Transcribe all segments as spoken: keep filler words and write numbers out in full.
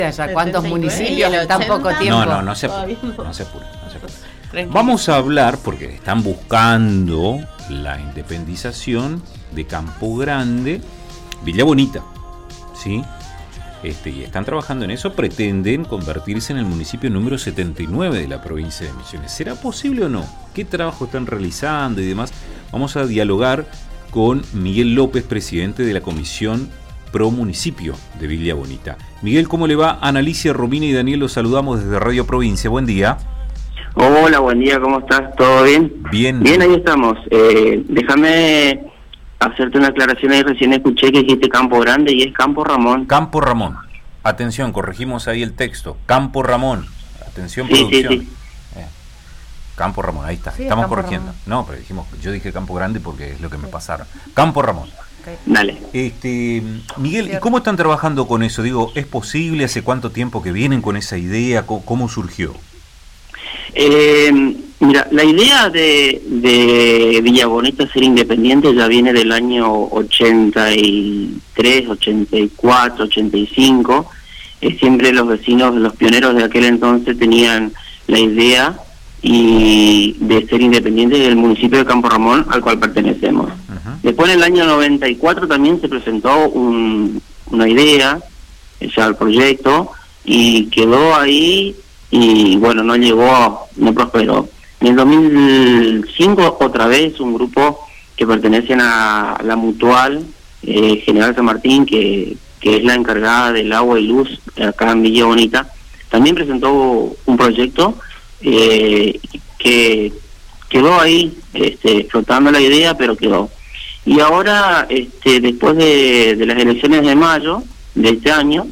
Ya, ¿cuántos municipios en tan poco tiempo? No, no, no se apure, no se apure, no se apure. Vamos a hablar, porque están buscando la independización de Campo Grande, Villa Bonita, ¿sí? Este, y están trabajando en eso, pretenden convertirse en el municipio número setenta y nueve de la provincia de Misiones. ¿Será posible o no? ¿Qué trabajo están realizando y demás? Vamos a dialogar con Miguel López, presidente de la Comisión Pro Municipio de Villa Bonita. Miguel, ¿cómo le va? Analicia, Romina y Daniel los saludamos desde Radio Provincia. Buen día. Hola, buen día, ¿cómo estás? ¿Todo bien? Bien. Bien, ahí estamos. Eh, déjame hacerte una aclaración ahí. Recién escuché que dijiste Campo Grande y es Campo Ramón. Campo Ramón. Atención, corregimos ahí el texto. Campo Ramón. Atención, sí, producción. Sí, sí. Eh. Campo Ramón, ahí está. Sí, Estamos Campo corrigiendo. Ramón. No, pero dijimos, yo dije Campo Grande porque es lo que me pasaron. Campo Ramón. Okay. Dale. Este, Miguel, ¿y cómo están trabajando con eso? Digo, ¿es posible? ¿Hace cuánto tiempo que vienen con esa idea? ¿Cómo, cómo surgió? Eh, mira, la idea de, de Villa Bonita ser independiente ya viene del año ochenta y tres, ochenta y cuatro, ochenta y cinco. Eh, siempre los vecinos, los pioneros de aquel entonces tenían la idea y de ser independiente del municipio de Campo Ramón, al cual pertenecemos. Uh-huh. Después en el año noventa y cuatro también se presentó un, una idea, ya el proyecto, y quedó ahí y bueno, no llegó, no prosperó. En el dos mil cinco otra vez un grupo que pertenecen a la Mutual eh, General San Martín, que, que es la encargada del agua y luz acá en Villa Bonita, también presentó un proyecto Eh, que quedó ahí este, flotando la idea, pero quedó. Y ahora, este, después de, de las elecciones de mayo de este año,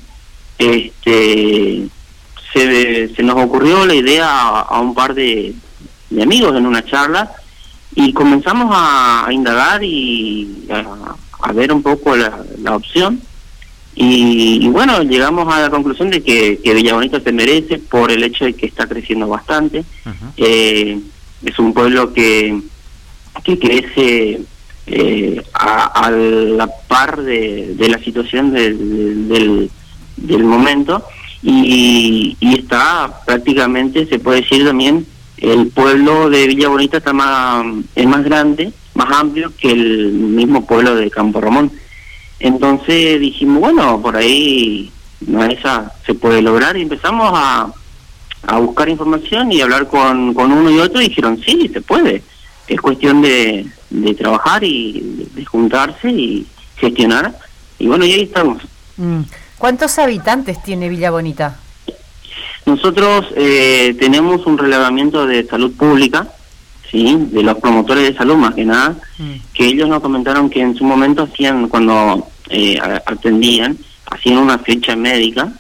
este, se, se nos ocurrió la idea a, a un par de, de amigos en una charla y comenzamos a, a indagar y a, a ver un poco la, la opción. Y, y bueno, llegamos a la conclusión de que, que Villa Bonita se merece por el hecho de que está creciendo bastante. Uh-huh. Eh, es un pueblo que, que crece eh, a, a la par de, de la situación de, de, del, del momento y, y está prácticamente, se puede decir también, el pueblo de Villa Bonita está más, es más grande, más amplio que el mismo pueblo de Campo Ramón. Entonces dijimos, bueno, por ahí no esa se puede lograr y empezamos a, a buscar información y hablar con, con uno y otro y dijeron, sí, se puede. Es cuestión de, de trabajar y de, de juntarse y gestionar. Y bueno, y ahí estamos. Mm. ¿Cuántos habitantes tiene Villa Bonita? Nosotros eh, tenemos un relevamiento de salud pública, sí, de los promotores de salud más que nada, mm. que ellos nos comentaron que en su momento hacían, cuando eh, atendían, hacían una ficha médica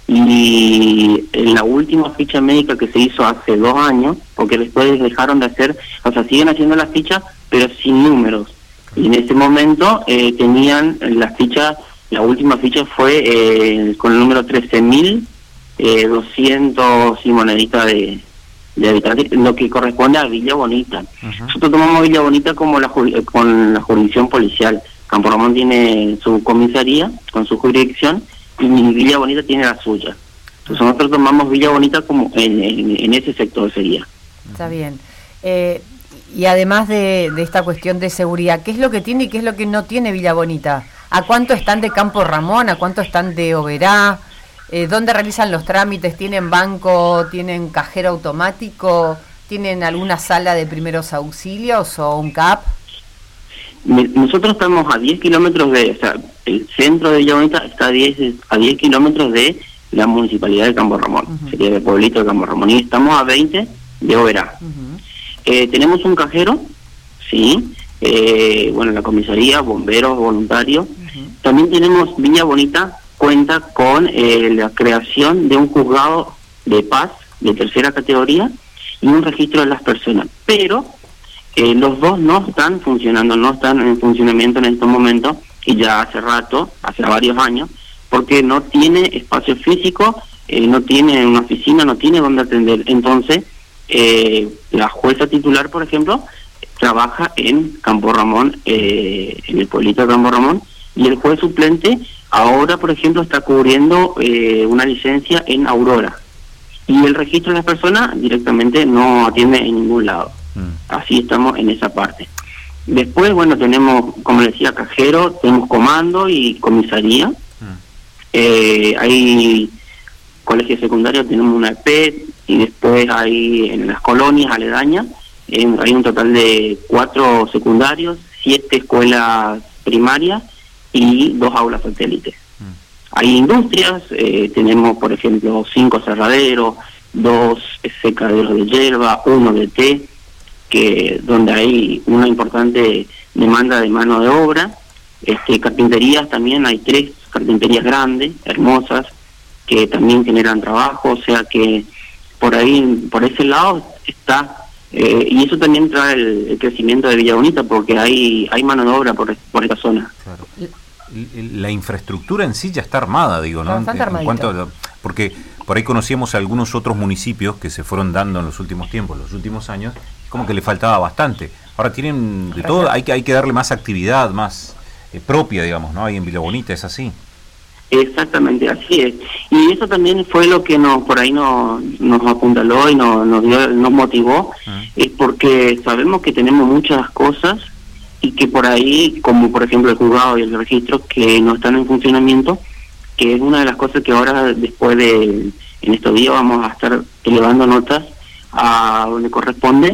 y en la última ficha médica que se hizo hace dos años, porque después dejaron de hacer, o sea, siguen haciendo las fichas, pero sin números. Y en ese momento eh, tenían la ficha, la última ficha fue eh, con el número trece mil doscientos y monedita de... de habitantes, lo que corresponde a Villa Bonita. Uh-huh. Nosotros tomamos Villa Bonita como la con la jurisdicción policial. Campo Ramón tiene su comisaría con su jurisdicción y Villa Bonita tiene la suya. Entonces nosotros tomamos Villa Bonita como en, en, en ese sector sería. Está bien. Eh, y además de, de esta cuestión de seguridad, ¿qué es lo que tiene y qué es lo que no tiene Villa Bonita? ¿A cuánto están de Campo Ramón? ¿A cuánto están de Oberá? Eh, ¿Dónde realizan los trámites? ¿Tienen banco? ¿Tienen cajero automático? ¿Tienen alguna sala de primeros auxilios o un C A P? Nosotros estamos a diez kilómetros de... O sea, el centro de Villa Bonita está a diez, a diez kilómetros de la municipalidad de Campo Ramón. Uh-huh. Sería el pueblito de Campo Ramón. Y estamos a veinte de Oberá. Uh-huh. Eh, tenemos un cajero, sí. Eh, bueno, la comisaría, bomberos, voluntarios. Uh-huh. También tenemos Villa Bonita... cuenta con eh, la creación de un juzgado de paz de tercera categoría y un registro de las personas, pero eh, los dos no están funcionando, no están en funcionamiento en estos momentos y ya hace rato, hace varios años, porque no tiene espacio físico, eh, no tiene una oficina, no tiene dónde atender. Entonces, eh, la jueza titular, por ejemplo, trabaja en Campo Ramón, eh, en el pueblito de Campo Ramón, y el juez suplente ahora, por ejemplo, está cubriendo eh, una licencia en Aurora, y el registro de las personas directamente no atiende en ningún lado. Mm. Así estamos en esa parte. Después, bueno, tenemos, como decía, cajero, tenemos comando y comisaría. Mm. Eh, hay colegios secundarios, tenemos una E P E, y después hay en las colonias aledañas, eh, hay un total de cuatro secundarios, siete escuelas primarias y dos aulas satélites. Mm. Hay industrias, eh, tenemos por ejemplo cinco cerraderos, dos secaderos de hierba, uno de té, que donde hay una importante demanda de mano de obra. Este, carpinterías también, hay tres carpinterías grandes, hermosas, que también generan trabajo, o sea que por ahí, por ese lado está, eh, y eso también trae el, el crecimiento de Villa Bonita, porque hay hay mano de obra por, por esta zona. Claro. La infraestructura en sí ya está armada, digo, ¿no? Bastante en cuanto a, porque por ahí conocíamos algunos otros municipios que se fueron dando en los últimos tiempos, los últimos años, como que le faltaba bastante. Ahora tienen de todo, hay que hay que darle más actividad, más eh, propia, digamos, ¿no? Ahí en Villa Bonita es así. Exactamente, así es. Y eso también fue lo que nos por ahí nos, nos apuntaló y nos, nos, dio, nos motivó, uh-huh. Es porque sabemos que tenemos muchas cosas y que por ahí, como por ejemplo el juzgado y el registro, que no están en funcionamiento, que es una de las cosas que ahora, después de, en estos días, vamos a estar elevando notas a donde corresponde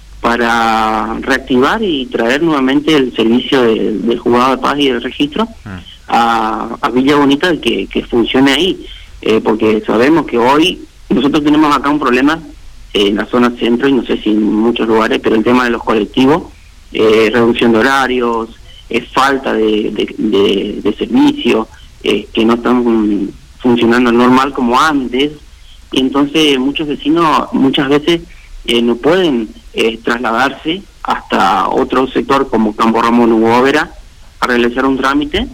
para reactivar y traer nuevamente el servicio de, del juzgado de paz y del registro uh-huh. a, a Villa Bonita, que, que funcione ahí, eh, porque sabemos que hoy nosotros tenemos acá un problema eh, en la zona centro, y no sé si en muchos lugares, pero el tema de los colectivos, eh, reducción de horarios, eh, falta de, de, de, de servicio, eh, que no están funcionando normal como antes, y entonces muchos vecinos muchas veces eh, no pueden eh, trasladarse hasta otro sector como Campo Ramón u Óvera a realizar un trámite.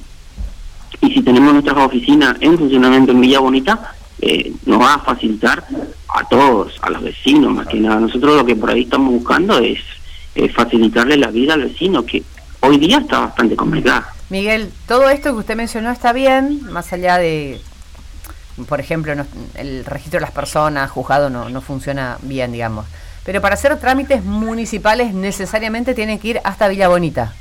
Y si tenemos nuestras oficinas en funcionamiento en Villa Bonita, eh, nos va a facilitar a todos, a los vecinos más que nada. Nosotros lo que por ahí estamos buscando es eh, facilitarle la vida al vecino, que hoy día está bastante complicada. Miguel, todo esto que usted mencionó está bien, más allá de, por ejemplo, no, el registro de las personas, juzgado no, no funciona bien, digamos. Pero para hacer trámites municipales necesariamente tienen que ir hasta Villa Bonita.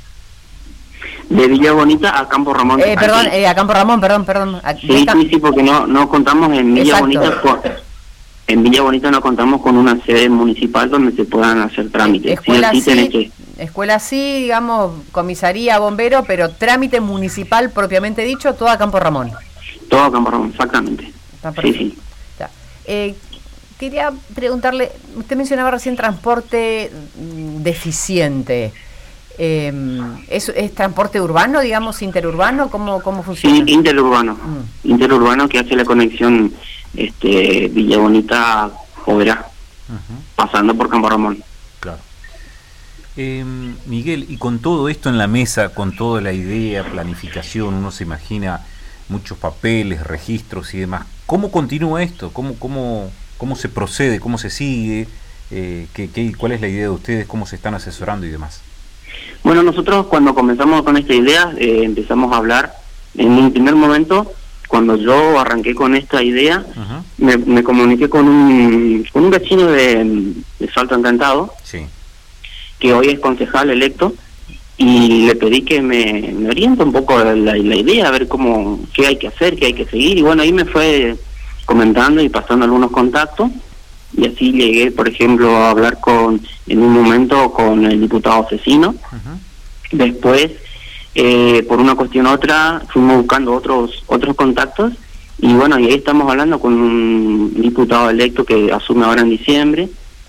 De Villa Bonita a Campo Ramón. Eh, perdón, eh, a Campo Ramón, perdón, perdón. A, sí, sí, sí, porque no no contamos en Villa Exacto. Bonita con, en Villa Bonita no contamos con una sede municipal donde se puedan hacer trámites. Escuela sí, sí, que... escuela sí, digamos, comisaría, bombero, pero trámite municipal propiamente dicho, todo a Campo Ramón. Todo a Campo Ramón, exactamente. Sí, sí. Eh, quería preguntarle, usted mencionaba recién transporte deficiente. Eh, ¿es, ¿Es transporte urbano, digamos, interurbano? ¿Cómo, cómo funciona? Sí, interurbano. Mm. Interurbano, que hace la conexión este, Villa Bonita Óvera, uh-huh. pasando por Campo Ramón. Claro. Eh, Miguel, y con todo esto en la mesa, con toda la idea, planificación, uno se imagina muchos papeles, registros y demás. ¿Cómo continúa esto? ¿Cómo, cómo, cómo se procede? ¿Cómo se sigue? Eh, ¿qué, qué, ¿Cuál es la idea de ustedes? ¿Cómo se están asesorando y demás? Bueno, nosotros cuando comenzamos con esta idea, eh, empezamos a hablar. En un primer momento, cuando yo arranqué con esta idea, uh-huh. me, me comuniqué con un con un vecino de, de Salto Encantado, sí. que hoy es concejal electo, y le pedí que me, me oriente un poco la, la idea, a ver cómo qué hay que hacer, qué hay que seguir, y bueno, ahí me fue comentando y pasando algunos contactos, y así llegué, por ejemplo, a hablar con en un momento con el diputado Cecino. Uh-huh. Después, eh, por una cuestión u otra, fuimos buscando otros otros contactos, y bueno, y ahí estamos hablando con un diputado electo que asume ahora en diciembre,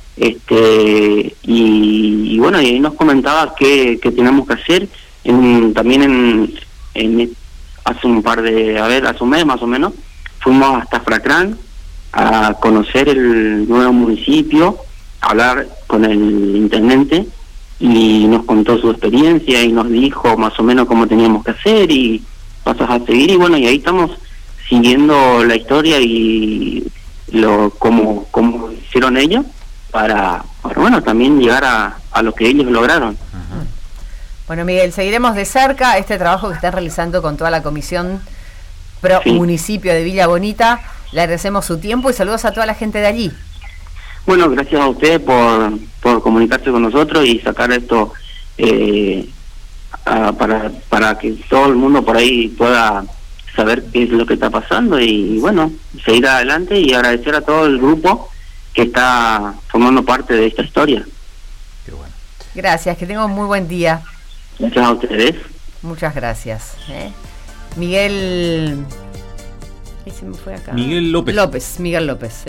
este y, y bueno, y ahí nos comentaba qué, qué tenemos que hacer. En, también en, en hace un par de, a ver, hace un mes más o menos, fuimos hasta Fracrán a conocer el nuevo municipio, a hablar con el intendente, y nos contó su experiencia y nos dijo más o menos cómo teníamos que hacer y pasos a seguir, y bueno, y ahí estamos siguiendo la historia y lo cómo, cómo hicieron ellos para, para bueno, también llegar a, a lo que ellos lograron. Uh-huh. Bueno, Miguel, seguiremos de cerca este trabajo que están realizando con toda la comisión pro sí. municipio de Villa Bonita. Le agradecemos su tiempo y saludos a toda la gente de allí. Bueno, gracias a ustedes por, por comunicarse con nosotros y sacar esto eh, a, para, para que todo el mundo por ahí pueda saber qué es lo que está pasando y, y bueno, seguir adelante y agradecer a todo el grupo que está formando parte de esta historia. Qué bueno. Gracias, que tengan un muy buen día. Gracias a ustedes. Muchas gracias. ¿eh? Miguel... ¿Qué se me fue acá? Miguel López. López, Miguel López.